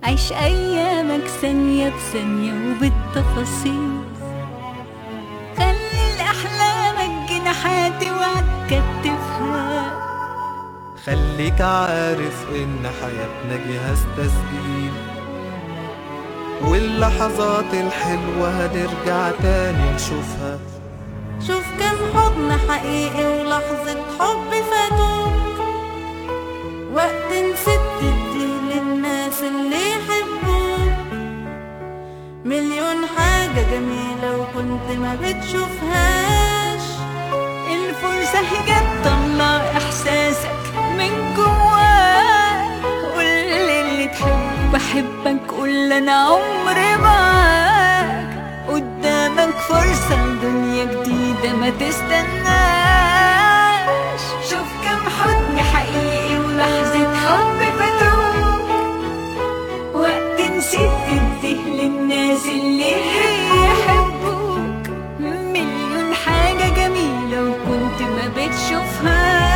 عيش أيامك ثانية بثانية وبالتفاصيل. خلي لأحلامك جناحات وعتكتفها. خليك عارف إن حياتنا جهاز تسجيل، واللحظات الحلوة هنرجع تاني نشوفها. شوف كم حضن حقيقي ولحظة حب فاتوك، وقت نسيت تديه للناس اللي يحبوك. مليون حاجة جميلة وكنت ما بتشوفهاش. الفرصة جت، طلع إحساسك من جواك. قول اللي تحب بحبك، قول أنا عمري معاك. قدامك فرصة لدنيا جديدة ما تستناش. شوف كم حضن حقيقي ولحظة حب فاتوك، وقت نسيت تديه للناس اللي يحبوك. مليون حاجة جميلة وكنت ما بتشوفها.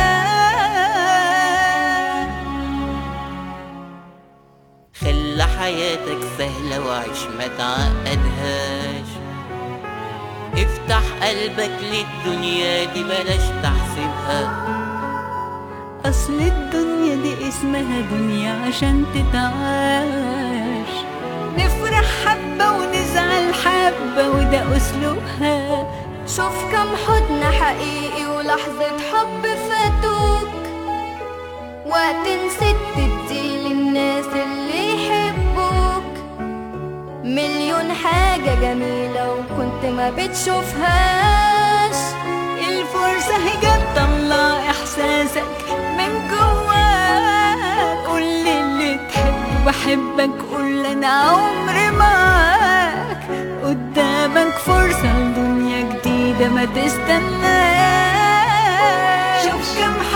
خلي حياتك سهلة وعيش ما تعقدهاش. افتح قلبك للدنيا دي بلاش تحسبها. أصل الدنيا دي اسمها دنيا عشان تتعاش. نفرح حبة ونزعل حبة وده أسلوبها. شوف كم حضن حقيقي ولحظة حب فاتوك، وقت نسيت تدي للناس اللي يحبوك. مليون حاجة جميلة وكنت ما بتشوفهاش. الفرصة جت، طلع إحساسك من جواك. قول اللي تحب بحبك، قول أنا عمري معاك. قدامك فرصة لدنيا جديدة ما تستناش. شوف كم